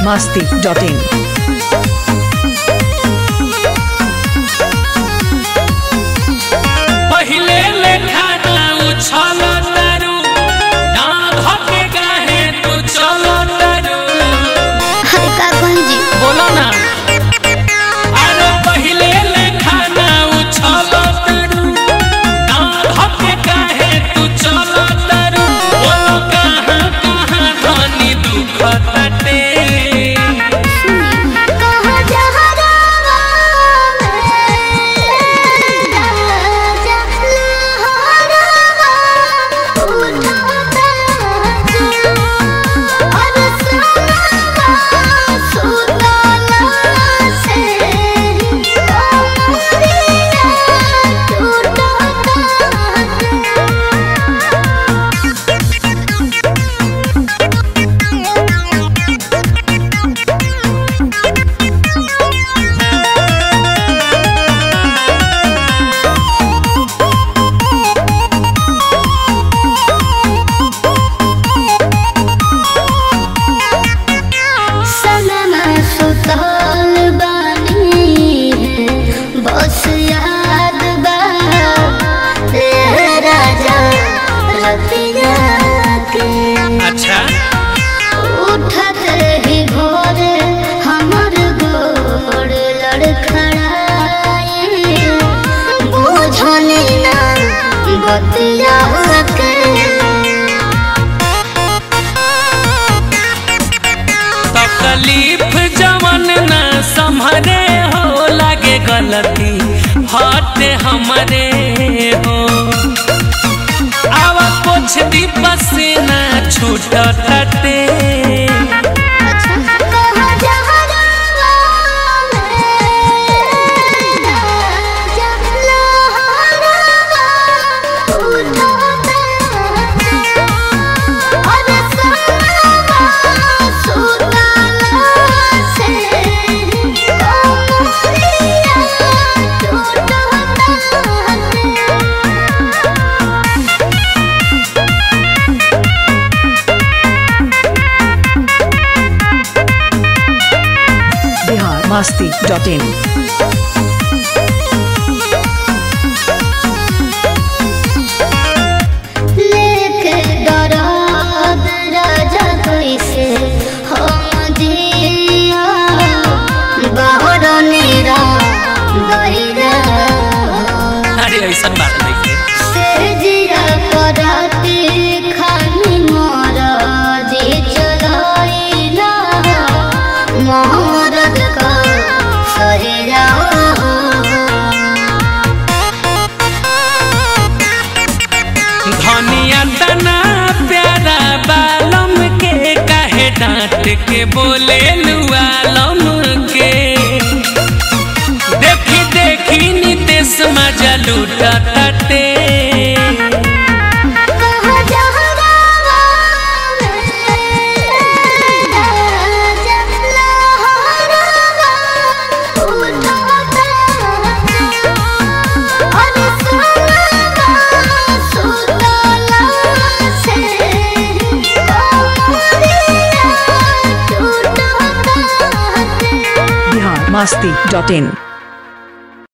biharmasti.in पहिले लेखा ना उछल तारू ना धके काहे तू चल तारू। अरे का कहीं जी बोलो ना अरे पहिले लेखा ना उछल तारू ना धके काहे तू चल तारू। बोलो कहां कहां धनी दुख ताटे अच्छा उठत ही भोर हमर गोड़ लड़खड़ाए बुझनी ना बतिया के तकलीफ जवन ना संभरे हो लागे गलती हटे हमरे हो। आवा कुछ दी पसीना छूट तटे biharmasti.in लेके दराद राजा कैसे हम जिया बाहर नीरा गईरा अरे ऐसा बात नहीं से जिया कराती खानी मोरा जी चलाइला मोहरत का सहिरा धनिया तना प्यारा बालम के काहे डांट के बोले लुआलम के। देखी देखी नितेश मजा लूटा तटे biharmasti.in